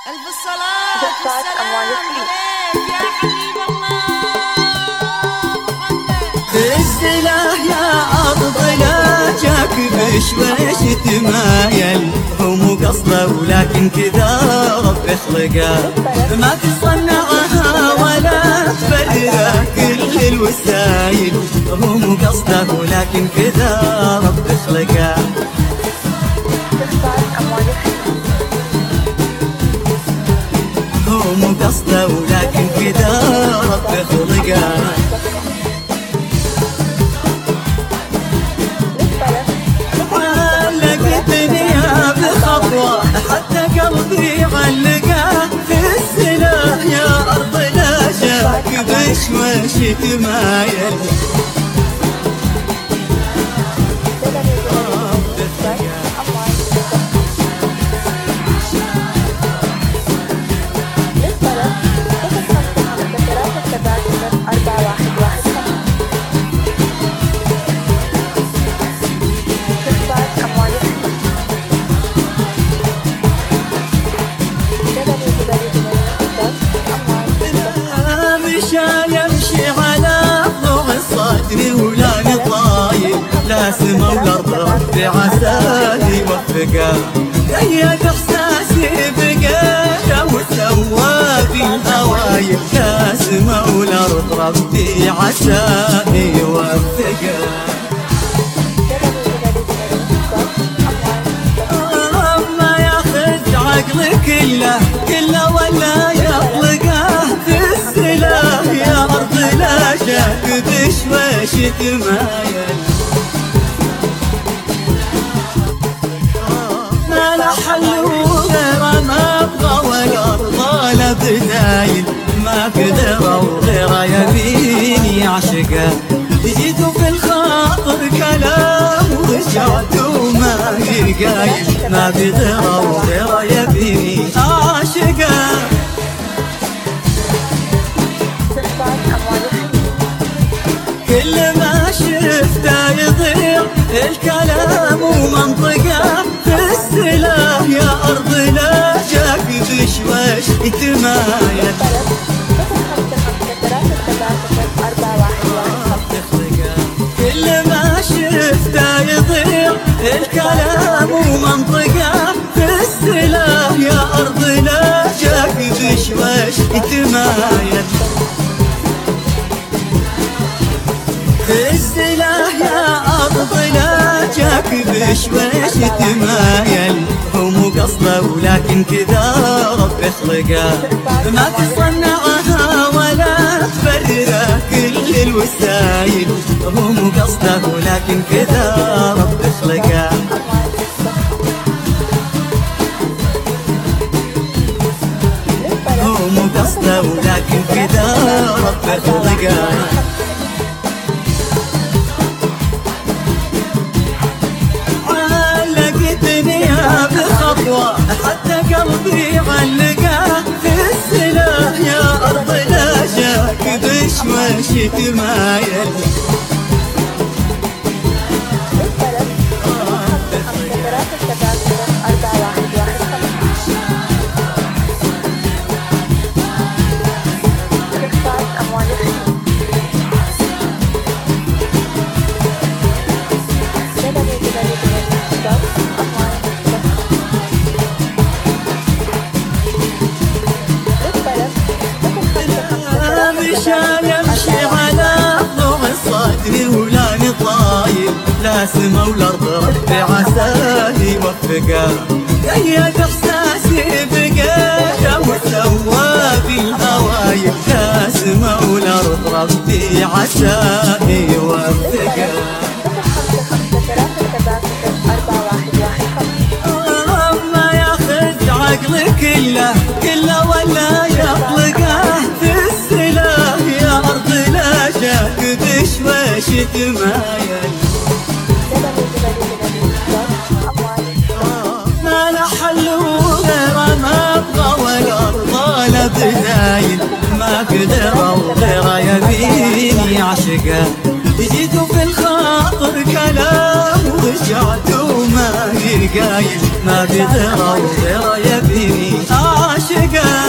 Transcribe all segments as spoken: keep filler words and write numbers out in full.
ألف الصلاة والسلام عليك يا حبيب الله محمد. بالسلاح يا أرض لا جاك بشويش تمايل، هو مو قصده ولكن كذا رب خلقه، ما تصنعها ولا تفرق كل الوسايل، هو مو قصده ولكن كذا رب خلقه. هو مو قصده ولكن كذا رب خلقه. حتى قلبي علقه في السلاح يا أرض لا شاك بشوش تمايل. يمشي على ضوء الصدر ولا نطايل، لا سما والارض رب عساه يوفقه، قيد احساسي بقيته وسوى في الهوايل، لا سما والارض ربي عساه يوفقه. ما ياخذ عقلك كله كله ولا يطلقه، في السلاح يا أرض لا شاك بشويش تمايل. ما لا حل وغيره ما أبغى والأرض لا بدايل، ما قدر وغيره يبيني يعشقه، جيتوا في الخاطر كلام وشعتوا ما يقايل، ما قدر وغيره يبيني أعشقه. كل ما شفته يضيع الكلام ومنطقه، في السلاح يا أرض لا جاك بشويش تمايل. كل ما شفته يضيع الكلام ومنطقه، في السلاح يا أرض لا جاك بشويش تمايل. السلاح يا أرض لا جاك بشويش تمايل، هو مو قصده ولكن كذا رب خلقه، ما تصنعها ولا تفرق كل الوسايل، هو مو قصده ولكن كذا رب خلقه. هو مو قصده ولكن كذا رب خلقه. حتى قلبي علقه في السلاح يا أرض لا شاك بشويش تمايل. يمشي على ضوء الصدر ولا نطايل، لا سما والارض رب عساه يوفقه، قيد احساسي بقيته وسوى في الهوايل، لا سما والارض ربي عساه يوفقه. ما ياخذ عقلك كله كله ولا يطلقه، في السلاح يا أرض لا شاك بشويش تمايل. ما لا حل وغيره ما أبغى والأرض لا بدايل، ما قدر وغيره يبيني يعشقه، جيتوا في الخاطر كلام وشعتوا ما قايل ما قدر وغيره يبيني عاشقه.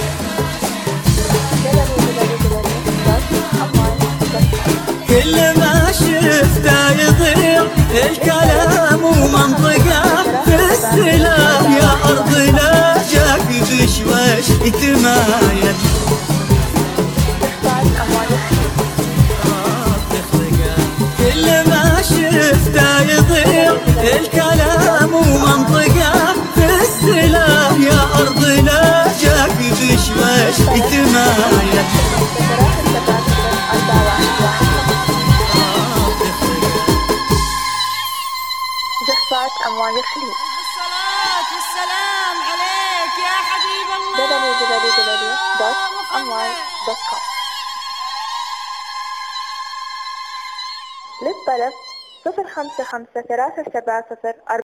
كل ما شفته يضيع الكلام ومنطقه في السلام يا أرضنا جاك بشوش يتمايل. كل ما شفته يضيع الكلام ومنطقه في السلام يا أرضنا جاك بشوش يتمايل. أموال الخليج. الصلاة والسلام عليك يا حبيب الله. دبليو دبليو دبليو دوت أموال دوت كوم. للطلب صفر خمسة خمسة ثلاثة سبعة صفر